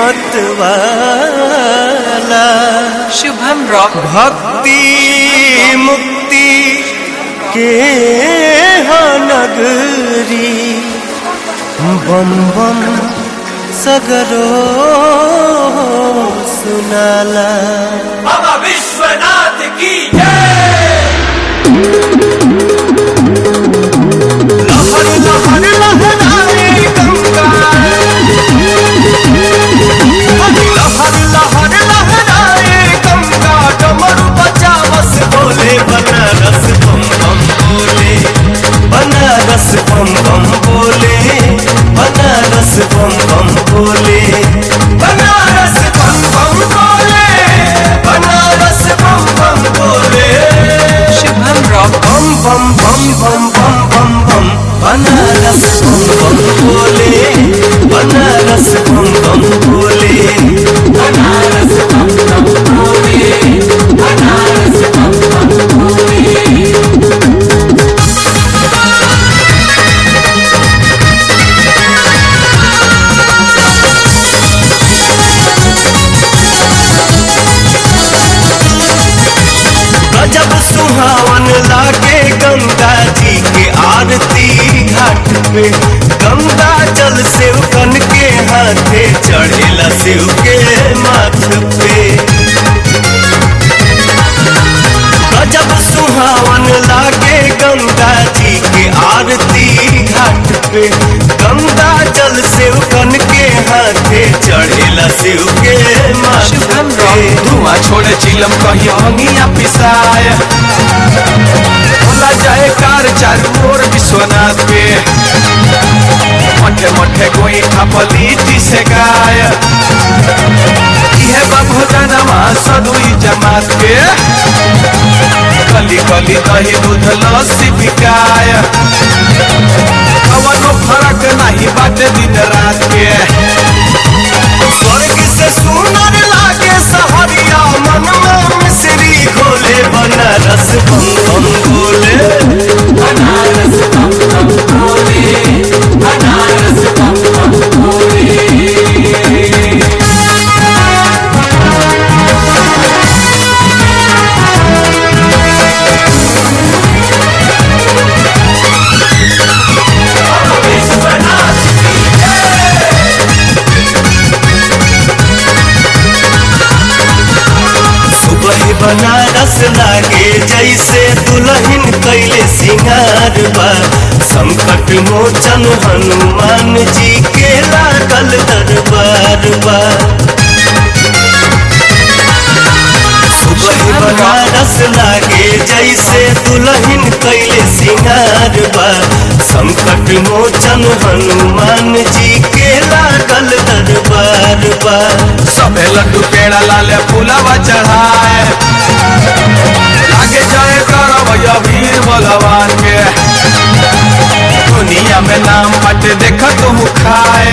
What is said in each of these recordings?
मत वाला। शुभम रॉक भक्ति मुक्ति के नगरी बम बम सगरो सुनाला। बाबा विश्वनाथ की जय। लहर लहर लहराए गंगा, लहर लहर लहराए गंगा, डमरू बजावस बोले बनारस बम बम बोले, बनारस बम बम बोले, बनारस बम बम बोले, बनारस बम बम बोले, बनारस बम बम बोले। शुभम रॉक बम बम बम बम बम बम बम, बनारस बम बम बोले, बनारस बम बम बोले, बनारस बम बम बोले, बनारस बम बम बोले। गजब सुहावन लागे गंगा जी के आरती घाट पे, गंगा जल शिव कन के हाथे चढ़ेला शिव के माथ पे। गजब सुहावन लागे गंगा जी के आरती घाट पे, गंगा जल शिव कन के हाथे चढ़ेला शिव के माथ शुभम पे। धुआं छोड़े चिलम कहीं अंगिया पिसाए, बोला जाए कार चारू ओर विश्वनाथ पे। मठे मठे कोई खपलीटी से गाय, यह भोजनमा सदुई जमात के। कली कली दही दूध लस्सी बिकाय, कवनो फर्क नहीं बाटे दिन रात के। स्वर्ग से सुनर लागे सहरिया, मन में मिश्री घोले, बनारस बम बम बोले, बनारस बम बम बोले, बनारस बम बम बोले। वही बनारस लागे जैसे दुल्हन कैले सिंगार बा, संकट मोचन हनुमान जी के लागल दरबार बा। वही बनारस लागे जैसे दुल्हन कैले सिंगार बा, संकट मोचन हनुमान जी के लागल दरबार बा। सबे लड्डू पेड़ा लाले फूलवा चढ़ाए, लागे जाए करब वीर बलवान के। दुनिया में नाम बाटे देख तुम खाए,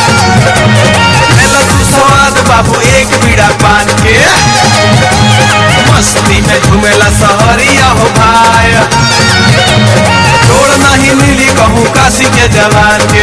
तू स्वाद बाबू एक बीड़ा पान के। मस्ती में झूमेला सहरिया हो भाई, छोड़ नहीं मिली कहूँ काशी के जवान के।